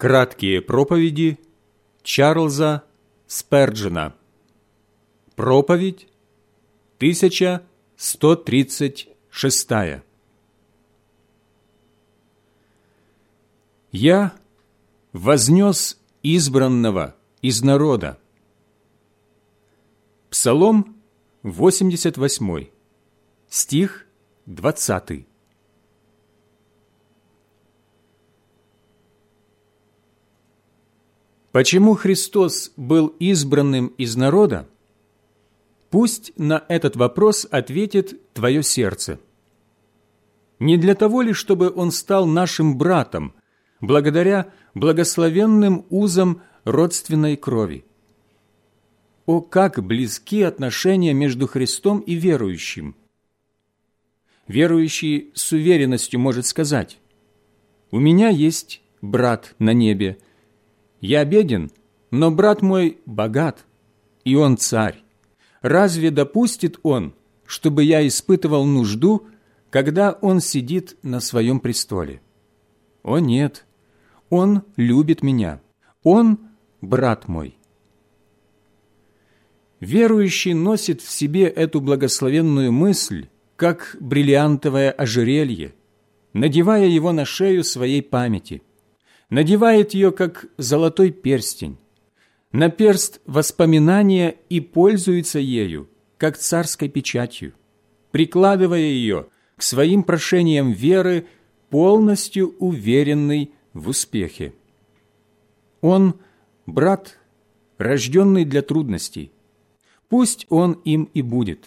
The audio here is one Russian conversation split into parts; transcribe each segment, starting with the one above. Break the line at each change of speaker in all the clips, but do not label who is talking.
Краткие проповеди Чарльза Сперджена. Проповедь 1136. «Я вознес избранного из народа». Псалом 88, стих 20. Почему Христос был избранным из народа? Пусть на этот вопрос ответит твое сердце. Не для того ли, чтобы Он стал нашим братом, благодаря благословенным узам родственной крови? О, как близки отношения между Христом и верующим! Верующий с уверенностью может сказать: «У меня есть брат на небе. Я беден, но брат мой богат, и он царь. Разве допустит он, чтобы я испытывал нужду, когда он сидит на своем престоле? О нет, он любит меня, он брат мой». Верующий носит в себе эту благословенную мысль, как бриллиантовое ожерелье, надевая его на шею своей памяти, надевает ее, как золотой перстень, на перст воспоминания и пользуется ею, как царской печатью, прикладывая ее к своим прошениям веры, полностью уверенный в успехе. Он – брат, рожденный для трудностей. Пусть он им и будет.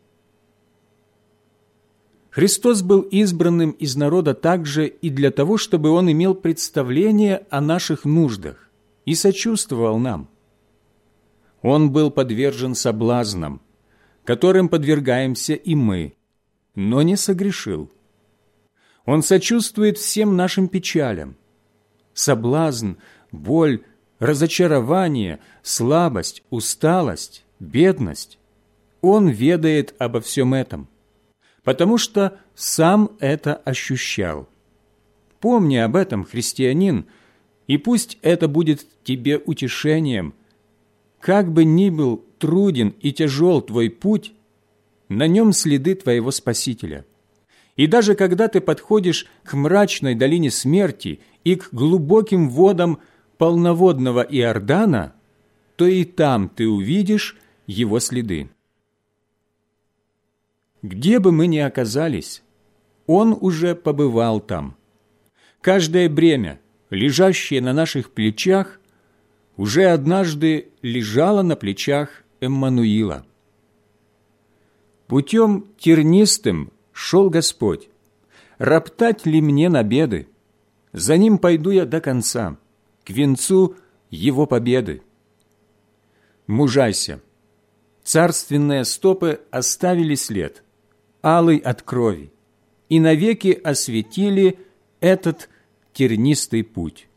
Христос был избранным из народа также и для того, чтобы Он имел представление о наших нуждах и сочувствовал нам. Он был подвержен соблазнам, которым подвергаемся и мы, но не согрешил. Он сочувствует всем нашим печалям. Соблазн, боль, разочарование, слабость, усталость, бедность. Он ведает обо всем этом, потому что сам это ощущал. Помни об этом, христианин, и пусть это будет тебе утешением. Как бы ни был труден и тяжел твой путь, на нем следы твоего Спасителя. И даже когда ты подходишь к мрачной долине смерти и к глубоким водам полноводного Иордана, то и там ты увидишь его следы. Где бы мы ни оказались, Он уже побывал там. Каждое бремя, лежащее на наших плечах, уже однажды лежало на плечах Эммануила. Путем тернистым шел Господь. Роптать ли мне на беды? За Ним пойду я до конца, к венцу Его победы. Мужайся. Царственные стопы оставили след, алый от крови, и навеки осветили этот тернистый путь.